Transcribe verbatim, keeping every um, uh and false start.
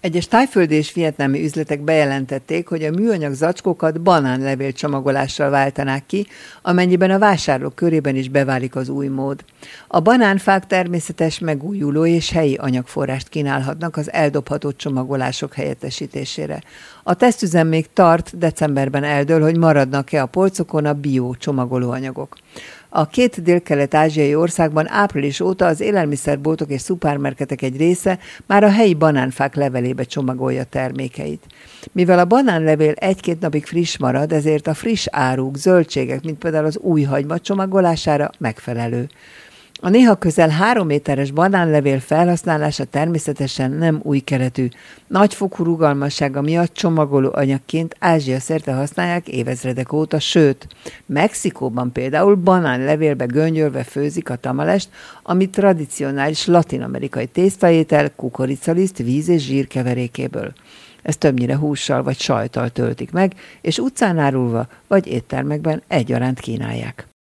Egyes tájföldi és vietnámi üzletek bejelentették, hogy a műanyag zacskókat banánlevél csomagolással váltanák ki, amennyiben a vásárlók körében is beválik az új mód. A banánfák természetes, megújuló és helyi anyagforrást kínálhatnak az eldobható csomagolások helyettesítésére. A tesztüzem még tart, decemberben eldől, hogy maradnak-e a polcokon a bio csomagolóanyagok. A két dél-kelet-ázsiai országban április óta az élelmiszerboltok és szupermarketek egy része már a helyi banánfák levelébe csomagolja termékeit. Mivel a banánlevél egy-két napig friss marad, ezért a friss áruk, zöldségek, mint például az új hagyma csomagolására megfelelő. A néha közel három méteres banánlevél felhasználása természetesen nem új keretű. Nagyfokú rugalmassága miatt csomagoló anyagként Ázsia szerte használják évezredek óta, sőt, Mexikóban például banánlevélbe göngyölve főzik a tamalest, ami tradicionális latin-amerikai tésztaétel kukoricaliszt, víz és zsír keverékéből. Ezt többnyire hússal vagy sajttal töltik meg, és utcán árulva vagy éttermekben egyaránt kínálják.